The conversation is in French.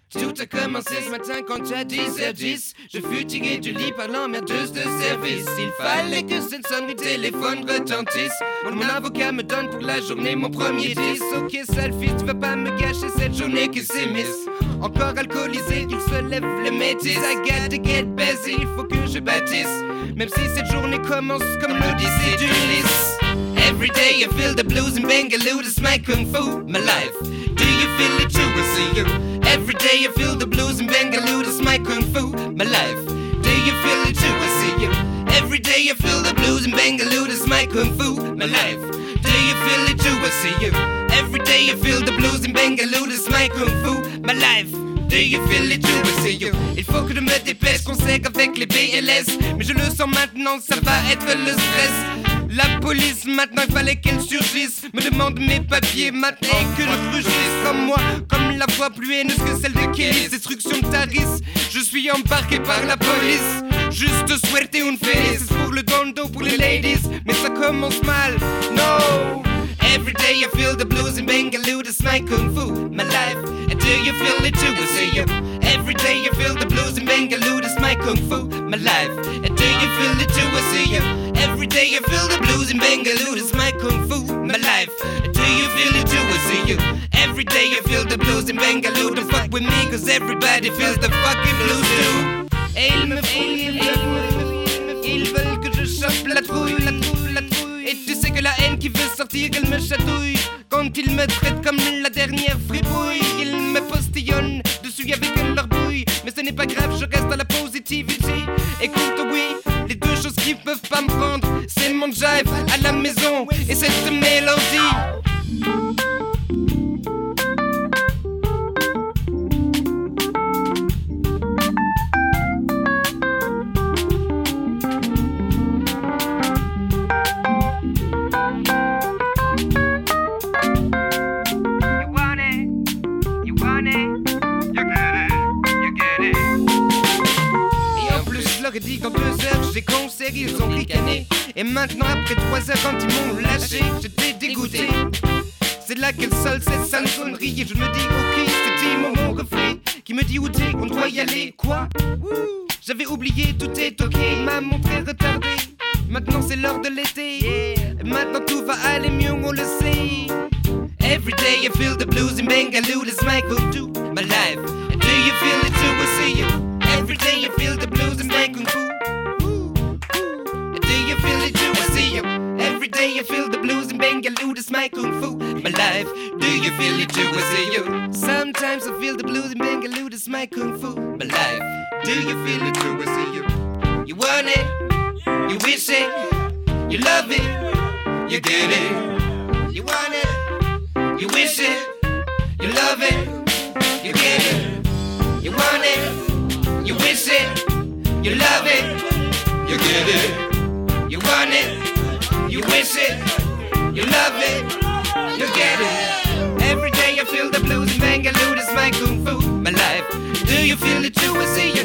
Tout a commencé ce matin quand tu as 10h10. Je fus tiré du lit par l'emmerdeuse de service. Il fallait que cette sonnerie de téléphone retentisse. Mon avocat me donne pour la journée mon premier 10. Ok sale fils, tu vas pas me gâcher cette journée que c'est miss. Encore alcoolisé, il se lève le métis. I got to get busy, il faut que je bâtisse. Même si cette journée commence comme l'Odyssée d'Ulysse. Every day I feel the blues in Bengaluru, that's my kung fu, my life. Do you feel it too? I see you. Every day I feel the blues in Bengaluru, that's my kung fu, my life. Do you feel it too? I see you. Every day I feel the blues in Bengaluru, that's my kung fu, my life. Do you feel it too? I see you. Every day I feel the blues in Bengaluru, that's my kung fu, my life. Do you feel it too? I see you. Il faut que je me dépêche, qu'on sait qu'avec les BLS. Mais je le sens maintenant, ça va être le stress. La police maintenant, il fallait qu'elle surgisse. Me demande mes papiers maintenant que je rugisse. Comme moi, comme la voix plus haineuse que celle de Kelly. Destruction de Taris, je suis embarqué par la police. Juste suerte un feliz. Pour le dondo, pour les ladies. Mais ça commence mal, no. Every day I feel the blues in Bengaluru, that's my kung fu, my life. And do you feel it too? I see you. Every day I feel the blues in Bengaluru, that's my kung fu, my life. And do you feel it too? I see you. Every day I feel the blues in Bengaluru, that's my kung fu, my life. And do you feel it too? I see you. Every day I feel the blues in Bengaluru. Don't fuck with me, cause everybody feels the fucking blues too. Et ils me fouillent, ils veulent que je chope la trouille, la trouille, la trouille. Et tu sais que la haine qui veut sortir, elle me chatouille. Quand ils me traitent comme la dernière fripouille, ils me postillonnent dessus avec leur bouille. Mais ce n'est pas grave, je reste dans la positivité. Écoute, oui, les deux choses qui peuvent pas me prendre, c'est mon jive à la maison et cette mélodie. Dit qu'en 2 heures j'ai concert, ils ont ricané. Et maintenant après 3 heures quand ils m'ont lâché, j'étais dégoûté. C'est là qu'elle seule cette sale sonnerie. Et je me dis ok, c'était mon reflet qui me dit où t'es, on doit y aller. Quoi? J'avais oublié, tout est ok, m'a montré retardé. Maintenant c'est l'heure de l'été, maintenant tout va aller mieux, on le sait. Every day I feel the blues in Bengaluru, that's my go-to, my life. And do you feel it too? I see you. Every day you feel the blues and my kung fu. Do you feel it too? I see you. Every day you feel the blues in Bengaluru, that's my kung fu, my life. Do you feel it too? I see you. Sometimes I feel the blues in Bengaluru, that's my kung fu, my life. Do you feel it too? I see you. You want it, you wish it, you love it, you get it. You want it, you wish it, you love it, you get it. You want it. You wish it, you love it, you get it. You want it, you wish it, you love it, you get it. Every day I feel the blues in Bengaluru, that's my kung fu, my life. Do you feel it too? I see you.